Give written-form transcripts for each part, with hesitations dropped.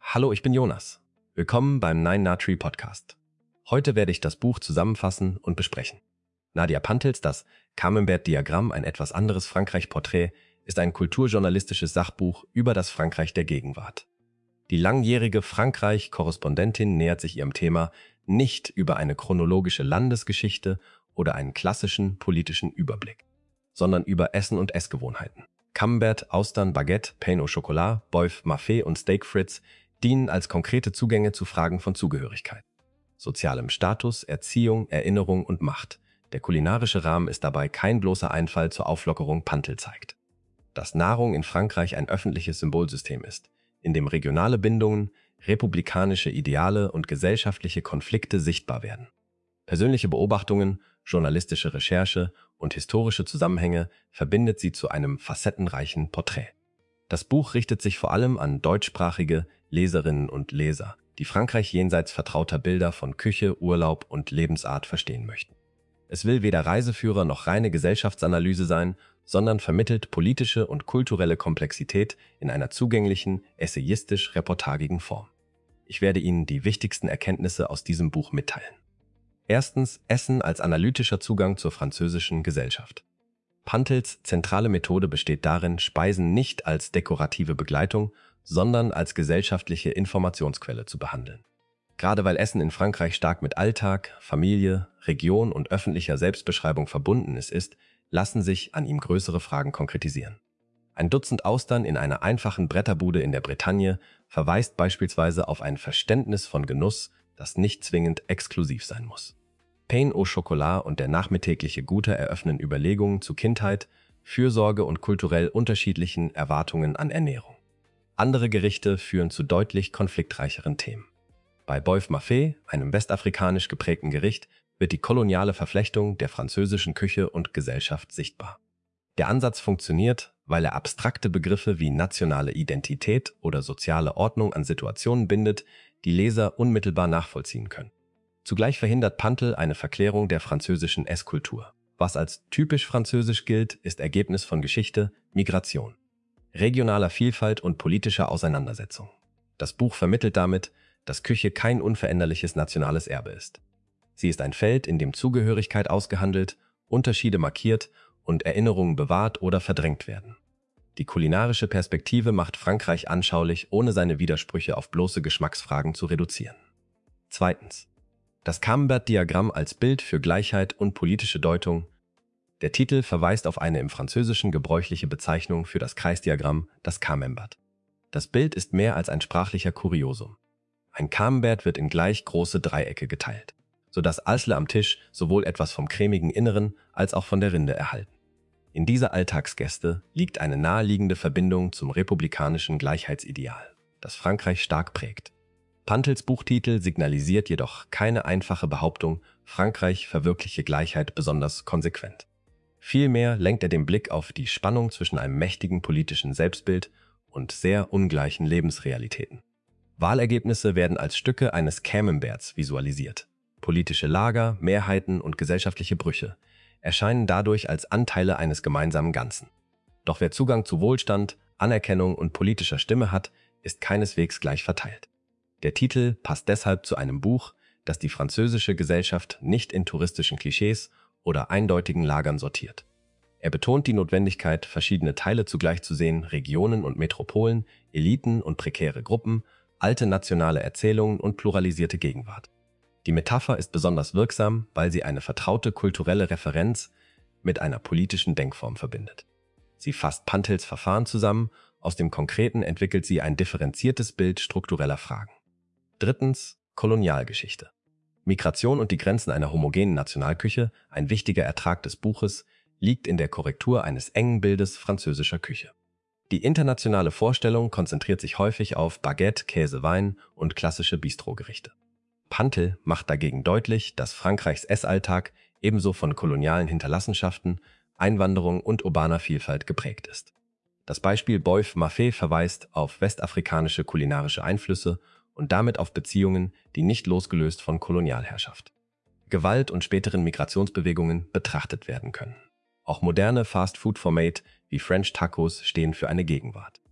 Hallo, ich bin Jonas. Willkommen beim Nine Tree Podcast. Heute werde ich das Buch zusammenfassen und besprechen. Nadia Pantels Das Camembert-Diagramm, ein etwas anderes Frankreich-Porträt, ist ein kulturjournalistisches Sachbuch über das Frankreich der Gegenwart. Die langjährige Frankreich-Korrespondentin nähert sich ihrem Thema nicht über eine chronologische Landesgeschichte oder einen klassischen politischen Überblick, sondern über Essen und Essgewohnheiten. Camembert, Austern, Baguette, Pain au Chocolat, Boeuf, Mafé und Steak Frites dienen als konkrete Zugänge zu Fragen von Zugehörigkeit, sozialem Status, Erziehung, Erinnerung und Macht. Der kulinarische Rahmen ist dabei kein bloßer Einfall zur Auflockerung Pantel zeigt. Dass Nahrung in Frankreich ein öffentliches Symbolsystem ist, in dem regionale Bindungen, republikanische Ideale und gesellschaftliche Konflikte sichtbar werden. Persönliche Beobachtungen, journalistische Recherche und historische Zusammenhänge verbindet sie zu einem facettenreichen Porträt. Das Buch richtet sich vor allem an deutschsprachige Leserinnen und Leser, die Frankreich jenseits vertrauter Bilder von Küche, Urlaub und Lebensart verstehen möchten. Es will weder Reiseführer noch reine Gesellschaftsanalyse sein, sondern vermittelt politische und kulturelle Komplexität in einer zugänglichen, essayistisch-reportagigen Form. Ich werde Ihnen die wichtigsten Erkenntnisse aus diesem Buch mitteilen. Erstens, Essen als analytischer Zugang zur französischen Gesellschaft. Pantels zentrale Methode besteht darin, Speisen nicht als dekorative Begleitung, sondern als gesellschaftliche Informationsquelle zu behandeln. Gerade weil Essen in Frankreich stark mit Alltag, Familie, Region und öffentlicher Selbstbeschreibung verbunden ist, lassen sich an ihm größere Fragen konkretisieren. Ein Dutzend Austern in einer einfachen Bretterbude in der Bretagne verweist beispielsweise auf ein Verständnis von Genuss, das nicht zwingend exklusiv sein muss. Pain au Chocolat und der nachmittägliche Gute eröffnen Überlegungen zu Kindheit, Fürsorge und kulturell unterschiedlichen Erwartungen an Ernährung. Andere Gerichte führen zu deutlich konfliktreicheren Themen. Bei Boeuf Mafé, einem westafrikanisch geprägten Gericht, wird die koloniale Verflechtung der französischen Küche und Gesellschaft sichtbar. Der Ansatz funktioniert, weil er abstrakte Begriffe wie nationale Identität oder soziale Ordnung an Situationen bindet, die Leser unmittelbar nachvollziehen können. Zugleich verhindert Pantel eine Verklärung der französischen Esskultur. Was als typisch französisch gilt, ist Ergebnis von Geschichte, Migration, regionaler Vielfalt und politischer Auseinandersetzung. Das Buch vermittelt damit, dass Küche kein unveränderliches nationales Erbe ist. Sie ist ein Feld, in dem Zugehörigkeit ausgehandelt, Unterschiede markiert und Erinnerungen bewahrt oder verdrängt werden. Die kulinarische Perspektive macht Frankreich anschaulich, ohne seine Widersprüche auf bloße Geschmacksfragen zu reduzieren. Zweitens. Das Camembert-Diagramm als Bild für Gleichheit und politische Deutung. Der Titel verweist auf eine im Französischen gebräuchliche Bezeichnung für das Kreisdiagramm, das Camembert. Das Bild ist mehr als ein sprachlicher Kuriosum. Ein Camembert wird in gleich große Dreiecke geteilt, sodass alle am Tisch sowohl etwas vom cremigen Inneren als auch von der Rinde erhalten. In dieser Alltagsgeste liegt eine naheliegende Verbindung zum republikanischen Gleichheitsideal, das Frankreich stark prägt. Pantels Buchtitel signalisiert jedoch keine einfache Behauptung, Frankreich verwirkliche Gleichheit besonders konsequent. Vielmehr lenkt er den Blick auf die Spannung zwischen einem mächtigen politischen Selbstbild und sehr ungleichen Lebensrealitäten. Wahlergebnisse werden als Stücke eines Camemberts visualisiert. Politische Lager, Mehrheiten und gesellschaftliche Brüche erscheinen dadurch als Anteile eines gemeinsamen Ganzen. Doch wer Zugang zu Wohlstand, Anerkennung und politischer Stimme hat, ist keineswegs gleich verteilt. Der Titel passt deshalb zu einem Buch, das die französische Gesellschaft nicht in touristischen Klischees oder eindeutigen Lagern sortiert. Er betont die Notwendigkeit, verschiedene Teile zugleich zu sehen, Regionen und Metropolen, Eliten und prekäre Gruppen, alte nationale Erzählungen und pluralisierte Gegenwart. Die Metapher ist besonders wirksam, weil sie eine vertraute kulturelle Referenz mit einer politischen Denkform verbindet. Sie fasst Pantels Verfahren zusammen, aus dem Konkreten entwickelt sie ein differenziertes Bild struktureller Fragen. Drittens, Kolonialgeschichte. Migration und die Grenzen einer homogenen Nationalküche, ein wichtiger Ertrag des Buches, liegt in der Korrektur eines engen Bildes französischer Küche. Die internationale Vorstellung konzentriert sich häufig auf Baguette, Käse, Wein und klassische Bistrogerichte. Pantel macht dagegen deutlich, dass Frankreichs Essalltag ebenso von kolonialen Hinterlassenschaften, Einwanderung und urbaner Vielfalt geprägt ist. Das Beispiel Boeuf Mafé verweist auf westafrikanische kulinarische Einflüsse und damit auf Beziehungen, die nicht losgelöst von Kolonialherrschaft, Gewalt und späteren Migrationsbewegungen betrachtet werden können. Auch moderne Fast-Food-Formate wie French Tacos stehen für eine Gegenwart,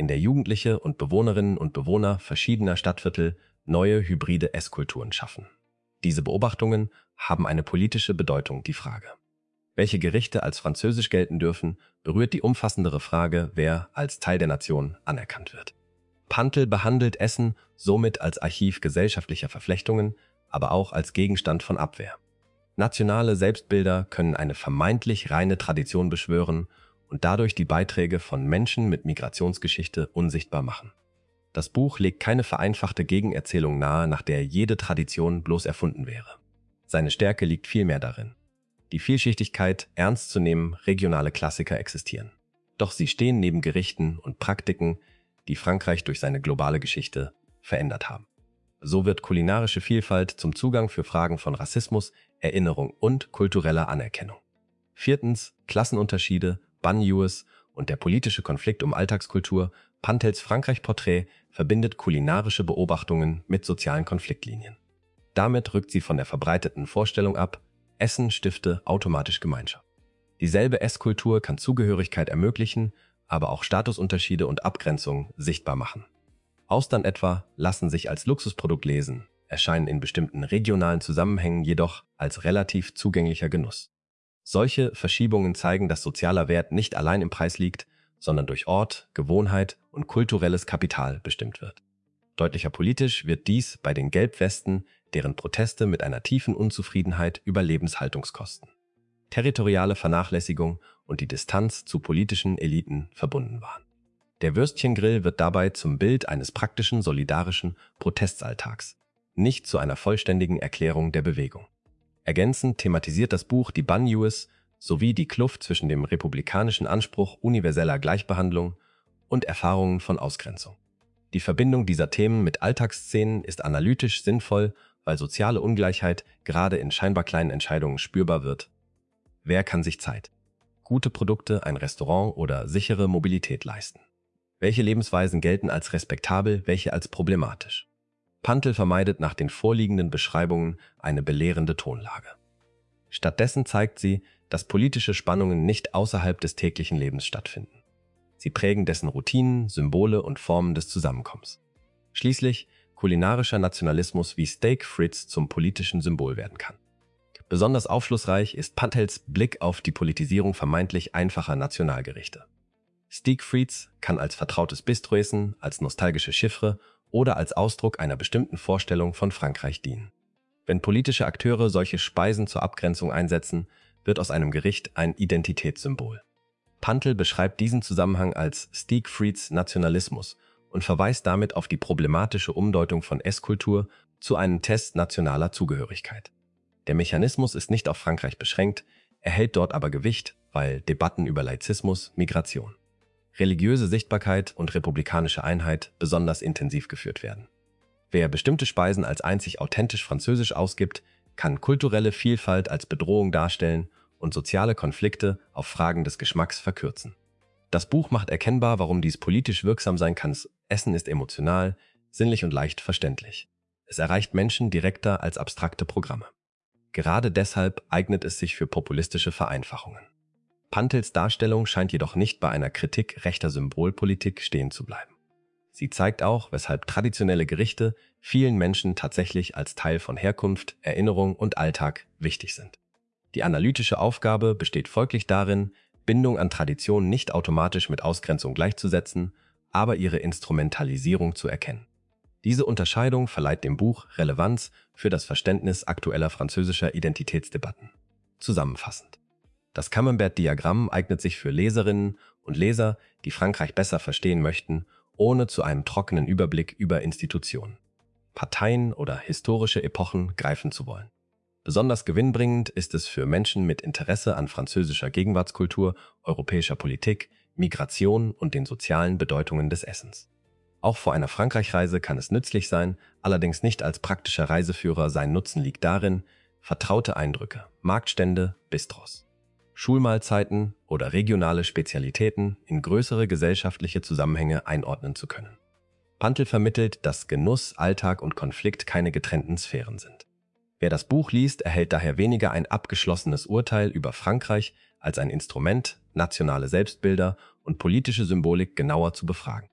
in der Jugendliche und Bewohnerinnen und Bewohner verschiedener Stadtviertel neue hybride Esskulturen schaffen. Diese Beobachtungen haben eine politische Bedeutung, die Frage, welche Gerichte als französisch gelten dürfen, berührt die umfassendere Frage, wer als Teil der Nation anerkannt wird. Pantel behandelt Essen somit als Archiv gesellschaftlicher Verflechtungen, aber auch als Gegenstand von Abwehr. Nationale Selbstbilder können eine vermeintlich reine Tradition beschwören und dadurch die Beiträge von Menschen mit Migrationsgeschichte unsichtbar machen. Das Buch legt keine vereinfachte Gegenerzählung nahe, nach der jede Tradition bloß erfunden wäre. Seine Stärke liegt vielmehr darin, die Vielschichtigkeit ernst zu nehmen, regionale Klassiker existieren. Doch sie stehen neben Gerichten und Praktiken, die Frankreich durch seine globale Geschichte verändert haben. So wird kulinarische Vielfalt zum Zugang für Fragen von Rassismus, Erinnerung und kultureller Anerkennung. Viertens, Klassenunterschiede, Banlieues und der politische Konflikt um Alltagskultur. Pantels Frankreich-Porträt verbindet kulinarische Beobachtungen mit sozialen Konfliktlinien. Damit rückt sie von der verbreiteten Vorstellung ab, Essen stifte automatisch Gemeinschaft. Dieselbe Esskultur kann Zugehörigkeit ermöglichen, aber auch Statusunterschiede und Abgrenzungen sichtbar machen. Austern etwa lassen sich als Luxusprodukt lesen, erscheinen in bestimmten regionalen Zusammenhängen jedoch als relativ zugänglicher Genuss. Solche Verschiebungen zeigen, dass sozialer Wert nicht allein im Preis liegt, sondern durch Ort, Gewohnheit und kulturelles Kapital bestimmt wird. Deutlicher politisch wird dies bei den Gelbwesten, deren Proteste mit einer tiefen Unzufriedenheit über Lebenshaltungskosten, territoriale Vernachlässigung und die Distanz zu politischen Eliten verbunden waren. Der Würstchengrill wird dabei zum Bild eines praktischen, solidarischen Protestalltags, nicht zu einer vollständigen Erklärung der Bewegung. Ergänzend thematisiert das Buch die Banlieues sowie die Kluft zwischen dem republikanischen Anspruch universeller Gleichbehandlung und Erfahrungen von Ausgrenzung. Die Verbindung dieser Themen mit Alltagsszenen ist analytisch sinnvoll, weil soziale Ungleichheit gerade in scheinbar kleinen Entscheidungen spürbar wird. Wer kann sich Zeit, gute Produkte, ein Restaurant oder sichere Mobilität leisten? Welche Lebensweisen gelten als respektabel, welche als problematisch? Pantel vermeidet nach den vorliegenden Beschreibungen eine belehrende Tonlage. Stattdessen zeigt sie, dass politische Spannungen nicht außerhalb des täglichen Lebens stattfinden. Sie prägen dessen Routinen, Symbole und Formen des Zusammenkommens. Schließlich kulinarischer Nationalismus wie Steak Frites zum politischen Symbol werden kann. Besonders aufschlussreich ist Pantels Blick auf die Politisierung vermeintlich einfacher Nationalgerichte. Steak Frites kann als vertrautes Bistroessen, als nostalgische Chiffre oder als Ausdruck einer bestimmten Vorstellung von Frankreich dienen. Wenn politische Akteure solche Speisen zur Abgrenzung einsetzen, wird aus einem Gericht ein Identitätssymbol. Pantel beschreibt diesen Zusammenhang als Steak Frites Nationalismus und verweist damit auf die problematische Umdeutung von Esskultur zu einem Test nationaler Zugehörigkeit. Der Mechanismus ist nicht auf Frankreich beschränkt, erhält dort aber Gewicht, weil Debatten über Laizismus, Migration, religiöse Sichtbarkeit und republikanische Einheit besonders intensiv geführt werden. Wer bestimmte Speisen als einzig authentisch französisch ausgibt, kann kulturelle Vielfalt als Bedrohung darstellen und soziale Konflikte auf Fragen des Geschmacks verkürzen. Das Buch macht erkennbar, warum dies politisch wirksam sein kann. Essen ist emotional, sinnlich und leicht verständlich. Es erreicht Menschen direkter als abstrakte Programme. Gerade deshalb eignet es sich für populistische Vereinfachungen. Pantels Darstellung scheint jedoch nicht bei einer Kritik rechter Symbolpolitik stehen zu bleiben. Sie zeigt auch, weshalb traditionelle Gerichte vielen Menschen tatsächlich als Teil von Herkunft, Erinnerung und Alltag wichtig sind. Die analytische Aufgabe besteht folglich darin, Bindung an Tradition nicht automatisch mit Ausgrenzung gleichzusetzen, aber ihre Instrumentalisierung zu erkennen. Diese Unterscheidung verleiht dem Buch Relevanz für das Verständnis aktueller französischer Identitätsdebatten. Zusammenfassend: Das Camembert-Diagramm eignet sich für Leserinnen und Leser, die Frankreich besser verstehen möchten, ohne zu einem trockenen Überblick über Institutionen, Parteien oder historische Epochen greifen zu wollen. Besonders gewinnbringend ist es für Menschen mit Interesse an französischer Gegenwartskultur, europäischer Politik, Migration und den sozialen Bedeutungen des Essens. Auch vor einer Frankreich-Reise kann es nützlich sein, allerdings nicht als praktischer Reiseführer. Sein Nutzen liegt darin, vertraute Eindrücke, Marktstände, Bistros, Schulmahlzeiten oder regionale Spezialitäten in größere gesellschaftliche Zusammenhänge einordnen zu können. Pantel vermittelt, dass Genuss, Alltag und Konflikt keine getrennten Sphären sind. Wer das Buch liest, erhält daher weniger ein abgeschlossenes Urteil über Frankreich als ein Instrument, nationale Selbstbilder und politische Symbolik genauer zu befragen.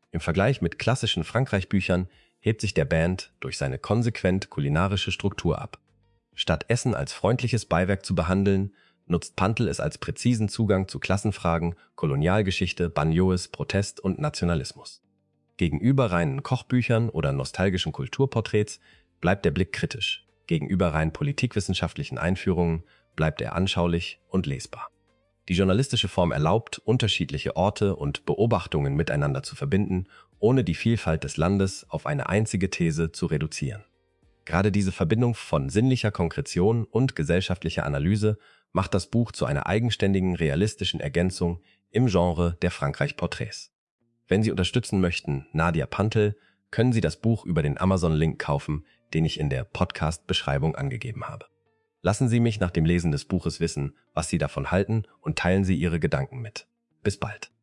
Im Vergleich mit klassischen Frankreich-Büchern hebt sich der Band durch seine konsequent kulinarische Struktur ab. Statt Essen als freundliches Beiwerk zu behandeln, nutzt Pantel es als präzisen Zugang zu Klassenfragen, Kolonialgeschichte, Banlieues, Protest und Nationalismus. Gegenüber reinen Kochbüchern oder nostalgischen Kulturporträts bleibt der Blick kritisch. Gegenüber rein politikwissenschaftlichen Einführungen bleibt er anschaulich und lesbar. Die journalistische Form erlaubt, unterschiedliche Orte und Beobachtungen miteinander zu verbinden, ohne die Vielfalt des Landes auf eine einzige These zu reduzieren. Gerade diese Verbindung von sinnlicher Konkretion und gesellschaftlicher Analyse macht das Buch zu einer eigenständigen, realistischen Ergänzung im Genre der Frankreich-Porträts. Wenn Sie unterstützen möchten, Nadia Pantel, können Sie das Buch über den Amazon-Link kaufen, den ich in der Podcast-Beschreibung angegeben habe. Lassen Sie mich nach dem Lesen des Buches wissen, was Sie davon halten, und teilen Sie Ihre Gedanken mit. Bis bald.